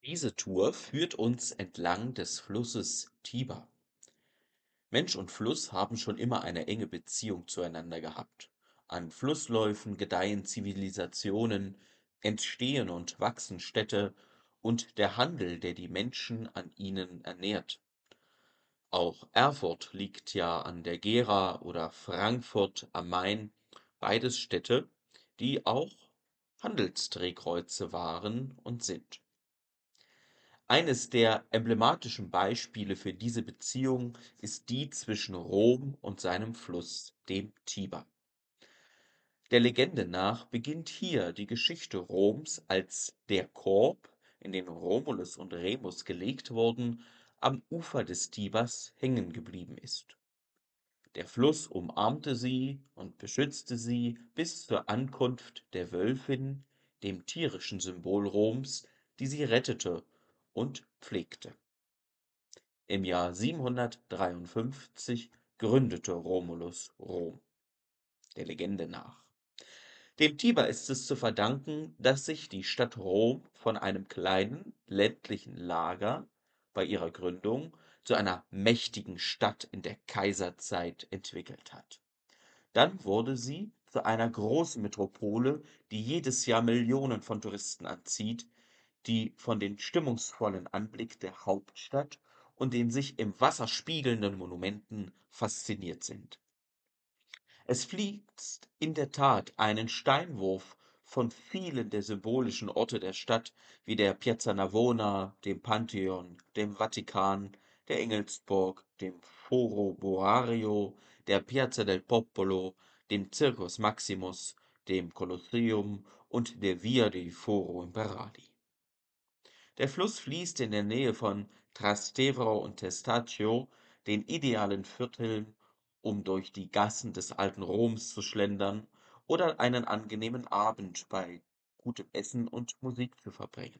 Diese Tour führt uns entlang des Flusses Tiber. Mensch und Fluss haben schon immer eine enge Beziehung zueinander gehabt. An Flussläufen gedeihen Zivilisationen, entstehen und wachsen Städte und der Handel, der die Menschen an ihnen ernährt. Auch Erfurt liegt ja an der Gera oder Frankfurt am Main, beides Städte, die auch Handelsdrehkreuze waren und sind. Eines der emblematischen Beispiele für diese Beziehung ist die zwischen Rom und seinem Fluss, dem Tiber. Der Legende nach beginnt hier die Geschichte Roms, als der Korb, in den Romulus und Remus gelegt wurden, am Ufer des Tibers hängen geblieben ist. Der Fluss umarmte sie und beschützte sie bis zur Ankunft der Wölfin, dem tierischen Symbol Roms, die sie rettete und pflegte. Im Jahr 753 gründete Romulus Rom, der Legende nach. Dem Tiber ist es zu verdanken, dass sich die Stadt Rom von einem kleinen ländlichen Lager bei ihrer Gründung zu einer mächtigen Stadt in der Kaiserzeit entwickelt hat. Dann wurde sie zu einer großen Metropole, die jedes Jahr Millionen von Touristen anzieht, die von den stimmungsvollen Anblick der Hauptstadt und den sich im Wasser spiegelnden Monumenten fasziniert sind. Es fließt in der Tat einen Steinwurf von vielen der symbolischen Orte der Stadt, wie der Piazza Navona, dem Pantheon, dem Vatikan, der Engelsburg, dem Foro Boario, der Piazza del Popolo, dem Circus Maximus, dem Kolosseum und der Via dei Foro Imperati. Der Fluss fließt in der Nähe von Trastevere und Testaccio, den idealen Vierteln, um durch die Gassen des alten Roms zu schlendern oder einen angenehmen Abend bei gutem Essen und Musik zu verbringen.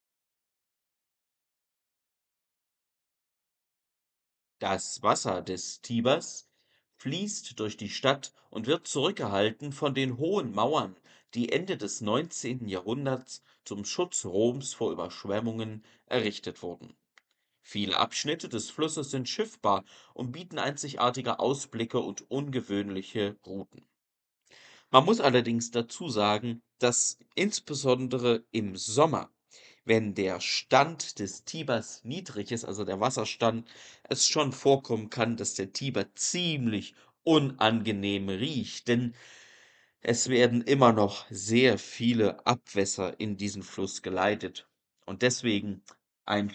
Das Wasser des Tibers fließt durch die Stadt und wird zurückgehalten von den hohen Mauern, die Ende des 19. Jahrhunderts zum Schutz Roms vor Überschwemmungen errichtet wurden. Viele Abschnitte des Flusses sind schiffbar und bieten einzigartige Ausblicke und ungewöhnliche Routen. Man muss allerdings dazu sagen, dass insbesondere im Sommer, wenn der Stand des Tibers niedrig ist, also der Wasserstand, es schon vorkommen kann, dass der Tiber ziemlich unangenehm riecht, denn es werden immer noch sehr viele Abwässer in diesen Fluss geleitet. Und deswegen ein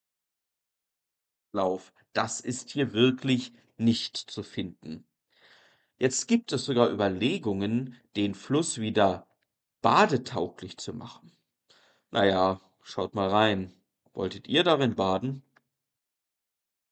Lauf, das ist hier wirklich nicht zu finden. Jetzt gibt es sogar Überlegungen, den Fluss wieder badetauglich zu machen. Na ja, schaut mal rein. Wolltet ihr darin baden?